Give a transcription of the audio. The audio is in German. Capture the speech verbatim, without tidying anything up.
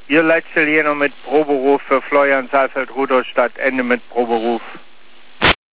Ihr letztes hier noch mit Proberuf für Florian Saalfeld Rudolstadt, Ende mit Proberuf.